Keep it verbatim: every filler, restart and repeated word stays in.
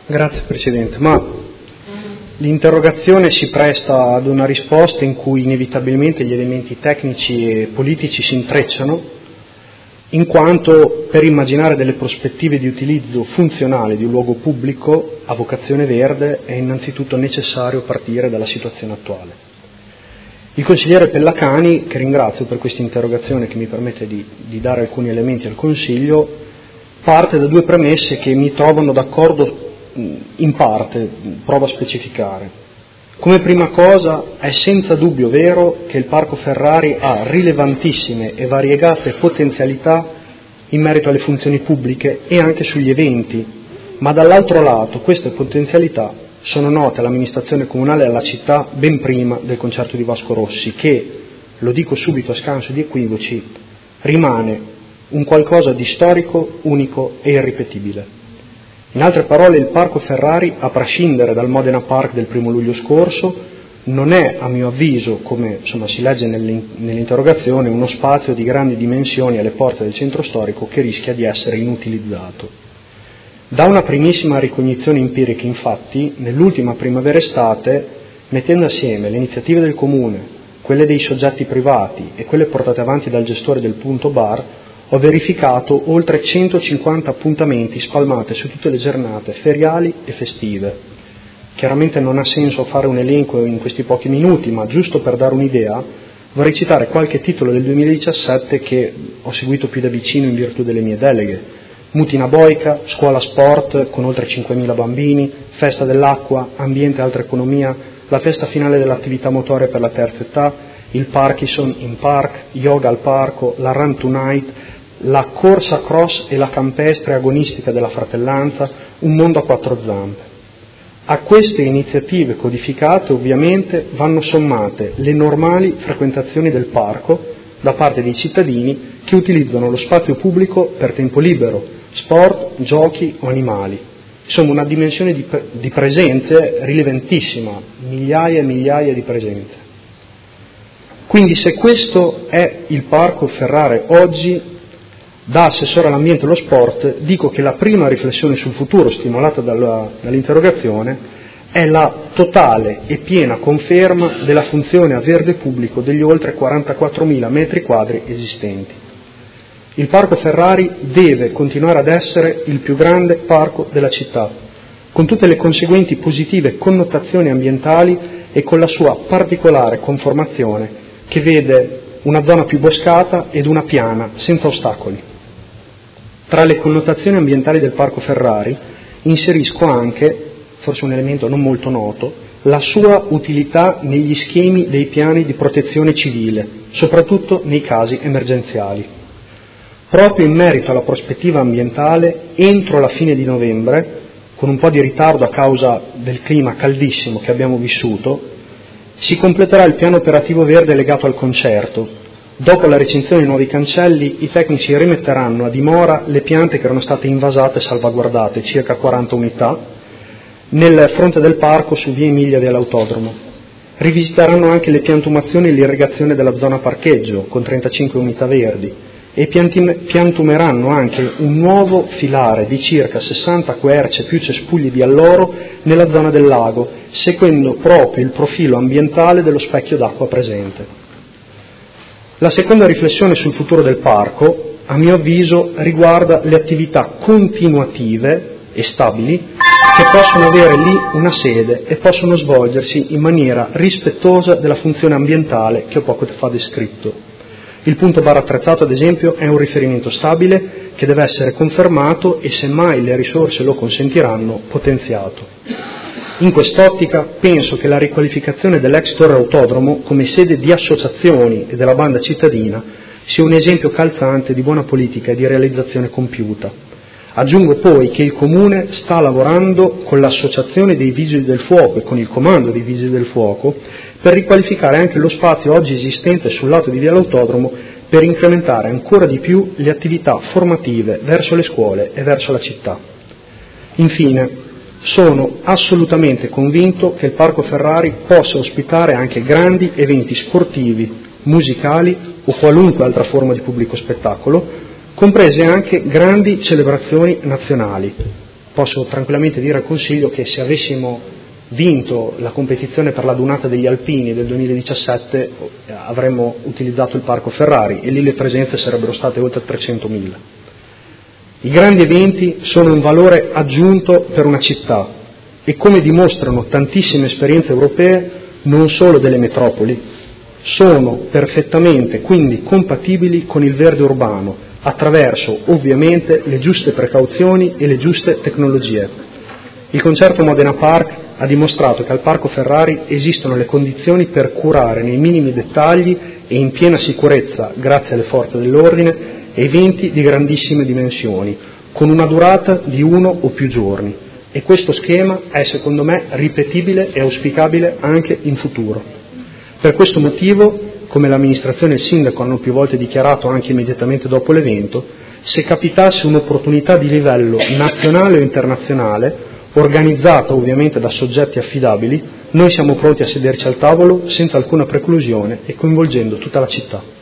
Grazie Presidente, ma l'interrogazione si presta ad una risposta in cui inevitabilmente gli elementi tecnici e politici si intrecciano, in quanto per immaginare delle prospettive di utilizzo funzionale di un luogo pubblico a vocazione verde è innanzitutto necessario partire dalla situazione attuale. Il consigliere Pellacani, che ringrazio per questa interrogazione che mi permette di, di dare alcuni elementi al Consiglio, parte da due premesse che mi trovano d'accordo in parte, provo a specificare. Come prima cosa è senza dubbio vero che il Parco Ferrari ha rilevantissime e variegate potenzialità in merito alle funzioni pubbliche e anche sugli eventi, ma dall'altro lato queste potenzialità sono note all'amministrazione comunale e alla città ben prima del concerto di Vasco Rossi, che, lo dico subito a scanso di equivoci, rimane un qualcosa di storico, unico e irripetibile. In altre parole, il Parco Ferrari, a prescindere dal Modena Park del primo luglio scorso, non è, a mio avviso, come insomma, si legge nell'interrogazione, uno spazio di grandi dimensioni alle porte del centro storico che rischia di essere inutilizzato. Da una primissima ricognizione empirica, infatti, nell'ultima primavera-estate, mettendo assieme le iniziative del Comune, quelle dei soggetti privati e quelle portate avanti dal gestore del punto bar, ho verificato oltre centocinquanta appuntamenti spalmate su tutte le giornate feriali e festive. Chiaramente non ha senso fare un elenco in questi pochi minuti, ma giusto per dare un'idea vorrei citare qualche titolo del duemiladiciassette che ho seguito più da vicino in virtù delle mie deleghe. Mutina Boica, Scuola Sport con oltre cinquemila bambini, Festa dell'Acqua, Ambiente e Altra Economia, la festa finale dell'attività motore per la terza età, il Parkinson in Park, Yoga al Parco, la Run Tonight, la corsa cross e la campestre agonistica della fratellanza, un mondo a quattro zampe. A queste iniziative codificate ovviamente vanno sommate le normali frequentazioni del parco da parte dei cittadini che utilizzano lo spazio pubblico per tempo libero, sport, giochi o animali. Insomma, una dimensione di, di presenze rilevantissima, migliaia e migliaia di presenze. Quindi se questo è il Parco Ferrari oggi, da assessore all'ambiente e allo sport, dico che la prima riflessione sul futuro stimolata dalla, dall'interrogazione è la totale e piena conferma della funzione a verde pubblico degli oltre quarantaquattromila metri quadri esistenti. Il Parco Ferrari deve continuare ad essere il più grande parco della città, con tutte le conseguenti positive connotazioni ambientali e con la sua particolare conformazione che vede una zona più boscata ed una piana, senza ostacoli. Tra le connotazioni ambientali del Parco Ferrari inserisco anche, forse un elemento non molto noto, la sua utilità negli schemi dei piani di protezione civile, soprattutto nei casi emergenziali. Proprio in merito alla prospettiva ambientale, entro la fine di novembre, con un po' di ritardo a causa del clima caldissimo che abbiamo vissuto, si completerà il piano operativo verde legato al concerto. Dopo la recinzione dei nuovi cancelli, i tecnici rimetteranno a dimora le piante che erano state invasate e salvaguardate, circa quaranta unità, nel fronte del parco su via Emilia dell'autodromo. Rivisiteranno anche le piantumazioni e l'irrigazione della zona parcheggio, con trentacinque unità verdi, e piantumeranno anche un nuovo filare di circa sessanta querce più cespugli di alloro nella zona del lago, seguendo proprio il profilo ambientale dello specchio d'acqua presente. La seconda riflessione sul futuro del parco, a mio avviso, riguarda le attività continuative e stabili che possono avere lì una sede e possono svolgersi in maniera rispettosa della funzione ambientale che ho poco fa descritto. Il punto bar attrezzato, ad esempio, è un riferimento stabile che deve essere confermato e, se mai le risorse lo consentiranno, potenziato. In quest'ottica penso che la riqualificazione dell'ex Torre Autodromo come sede di associazioni e della banda cittadina sia un esempio calzante di buona politica e di realizzazione compiuta. Aggiungo poi che il Comune sta lavorando con l'associazione dei Vigili del Fuoco e con il comando dei Vigili del Fuoco per riqualificare anche lo spazio oggi esistente sul lato di via l'Autodromo per incrementare ancora di più le attività formative verso le scuole e verso la città. Infine, sono assolutamente convinto che il Parco Ferrari possa ospitare anche grandi eventi sportivi, musicali o qualunque altra forma di pubblico spettacolo, comprese anche grandi celebrazioni nazionali. posso tranquillamente dire al Consiglio che se avessimo vinto la competizione per la Dunata degli Alpini del duemiladiciassette avremmo utilizzato il Parco Ferrari e lì le presenze sarebbero state oltre trecentomila. I grandi eventi sono un valore aggiunto per una città e, come dimostrano tantissime esperienze europee, non solo delle metropoli, sono perfettamente quindi compatibili con il verde urbano attraverso ovviamente le giuste precauzioni e le giuste tecnologie. Il concerto Modena Park ha dimostrato che al Parco Ferrari esistono le condizioni per curare nei minimi dettagli e in piena sicurezza, grazie alle forze dell'ordine, eventi di grandissime dimensioni, con una durata di uno o più giorni, e questo schema è secondo me ripetibile e auspicabile anche in futuro. Per questo motivo, come l'amministrazione e il sindaco hanno più volte dichiarato anche immediatamente dopo l'evento, se capitasse un'opportunità di livello nazionale o internazionale, organizzata ovviamente da soggetti affidabili, noi siamo pronti a sederci al tavolo senza alcuna preclusione e coinvolgendo tutta la città.